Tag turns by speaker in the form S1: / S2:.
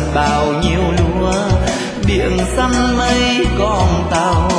S1: bao nhiêu lúa, biển xanh mây con tàu